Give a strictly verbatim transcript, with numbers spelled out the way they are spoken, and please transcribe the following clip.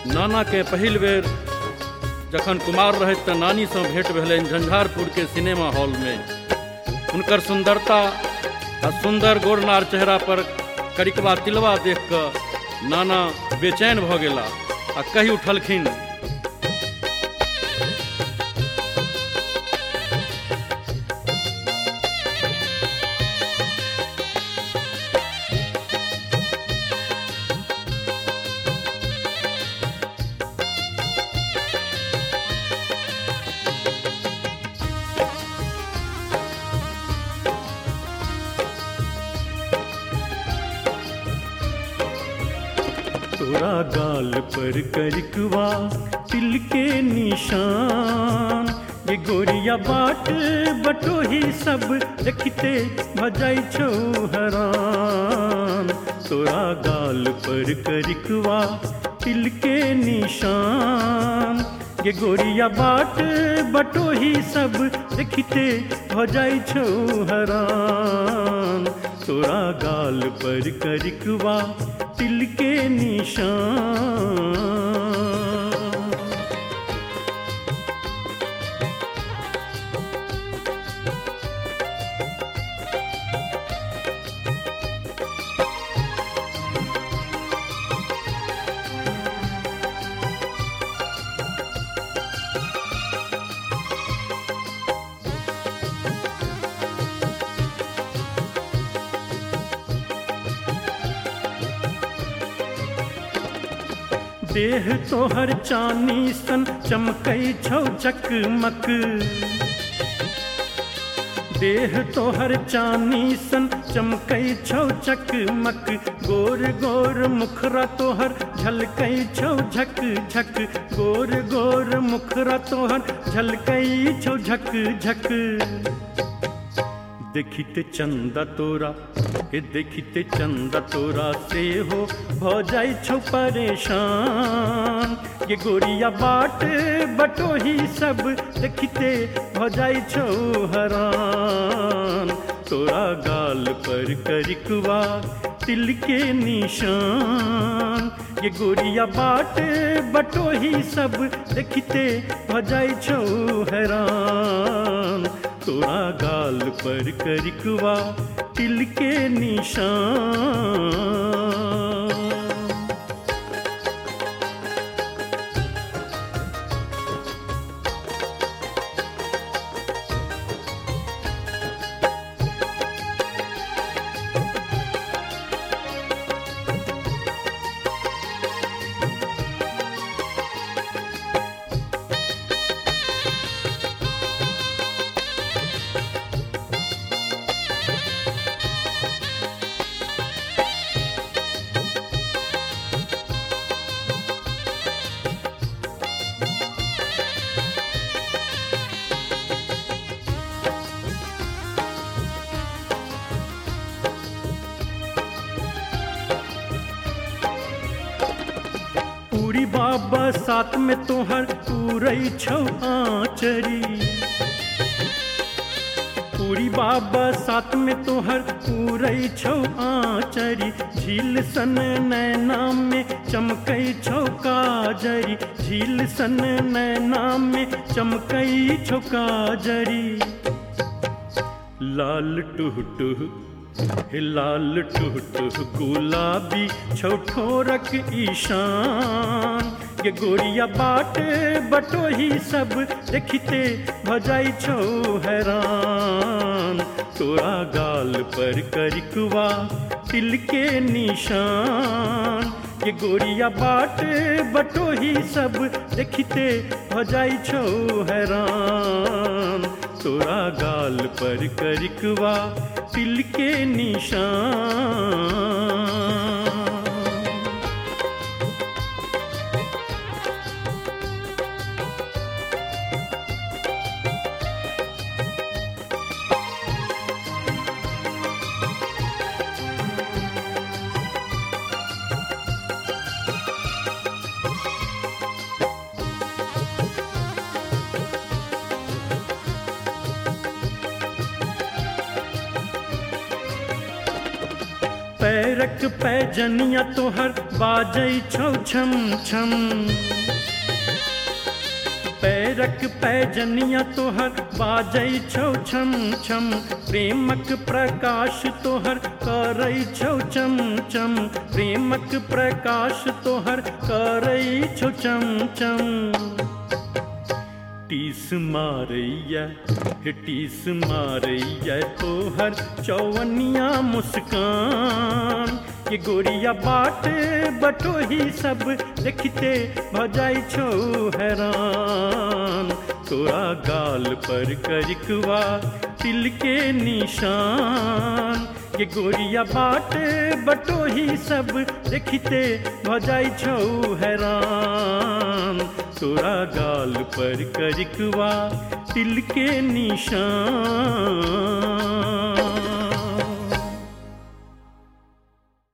नाना के पहिल बेर जखन कुमार रहत तऽ नानी सँ भेंट भेलनि झंझारपुर के सिनेमा हॉल में। हुनकर सुंदरता आ सुंदर गोरनार चेहरा पर करिकवा तिलवा देख कऽ नाना बेचैन भऽ गेला आ कहि उठलखिन, तोरा गाल पर करिकवा तिल के निशान, ये गोरिया बाट बटोही सब देखते भजाई छौ हरान। तोरा गाल पर करिकवा तिल के निशान, ये गोरिया बाट बटोही सब देखते भजाई छौ हरान। तोरा गाल पर करिकवा तिल के निशान। देह तोहर चानी सन चमकै छौ चकमक, देह तोहर चानी सन चमकै छौ चकमक। गोर गोर मुखरा तोहर झलकै छौ झक झक, गोर गोर मुखरा तोहर झलकै छौ झक झक। देखिते चंदा तोरा हे देखिते चंदा तोरा से हो भ जाई छौ परेशान। ये गोरिया बाट बटोही सब देखिते भ जाई छौ हरान। तोरा गाल पर करिकवा तिल के निशान, ये गोरिया बाट बटोही सब देखिते भ जाई छौ हैरान। तोरा गाल पर करिकवा तिल के निशान। पूरी बाबा साथ में तोहर पूरई छौ आचरी, पूरी बाबा साथ में तोहर पूरई छौ आचरी। झील सन नैना में चमकै छौ काजरी, झील सन नैना में चमकै छौ काजरी। लाल टुह टुह हे लाल टुह टुह गुलाबी छौ ठोरक ईशान। ये गोरिया बाट बटोही सब देखिते भ जाई छौ हैरान। तोरा गाल पर करिकवा तिल के निशान, ये गोरिया बाट बटोही सब देखिते भ जाई छौ हैरान। तोरा गाल पर करिकवा तिल के निशान। पैरक पैजनिया तोहर बाजै छौ छम छम, पैरक पैजनिया तोहर बाजै छौ छम छम, प्रेमक प्रकाश तोहर करै छौ चम चम, प्रेमक प्रकाश तोहर करै छौ चम चम। टीस मारैया टीस मारैया तोहर चौवनिया मुस्कान, ये गोरिया बाट बटोही सब देखते भजाई छौ हैरान। तोरा गाल पर करिकवा तिल के निशान, ये गोरिया बाट बटोही सब देखते भजाई छौ हैरान। तोरा गाल पर करिकवा तिल के निशान।